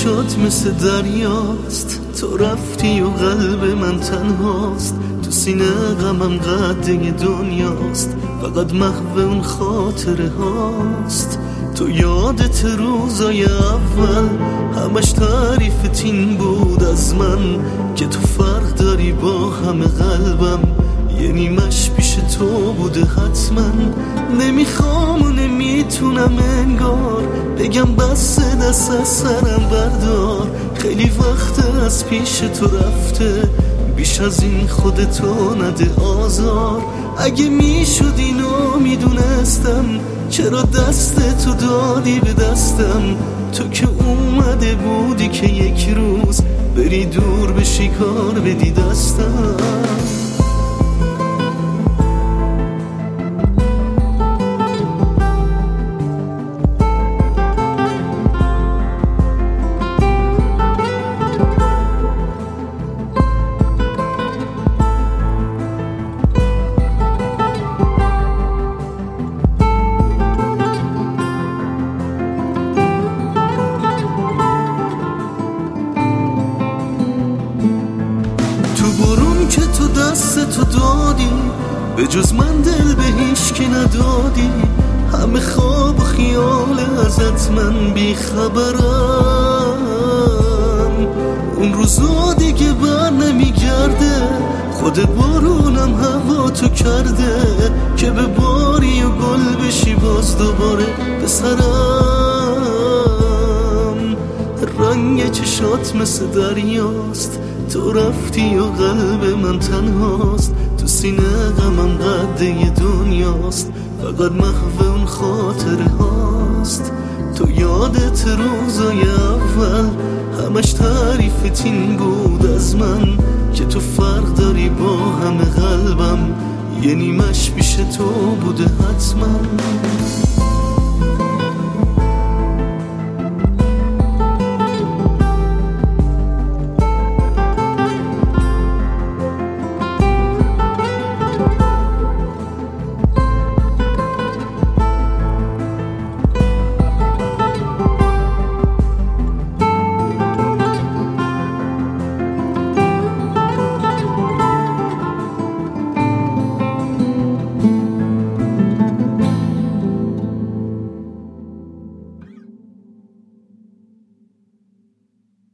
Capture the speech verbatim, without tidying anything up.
چشات مثل دریاست، تو رفتی و قلب من تنهاست، تو سینه غمم قده دنیاست، فقط محو اون خاطره هاست. تو یادت روزای اول همش تعریف تین بود از من، که تو فرق داری با همه قلبم، یه نیمش پیش تو بوده حتما. نمیخوام و نمیتونم انگار بگم بس، دست از سرم بردار، خیلی وقت از پیش تو رفته، بیش از این خودتو نده آزار. اگه میشد اینو میدونستم، چرا دست تو دادی به دستم؟ تو که اومده بودی که یک روز بری دور بشی کار بدی دستم. که تو دست تو دادی، به جز من دل به هیچ کی ندادی، همه خواب و خیال ازت من بیخبرم. اون روزا دیگه بر نمیگرده، خود بارونم هوا تو کرده، که به باری و گل بشی باز دوباره به سرم. رنگ چشات مثل دریاست، تو رفتی و قلب من تنهاست، تو سینه غمم قده دنیاست، فقط محو اون خاطره هاست. تو یادت روزای اول همش تعریف تین بود از من، که تو فرق داری با همه قلبم، یه نیمش پیش تو بوده حتما.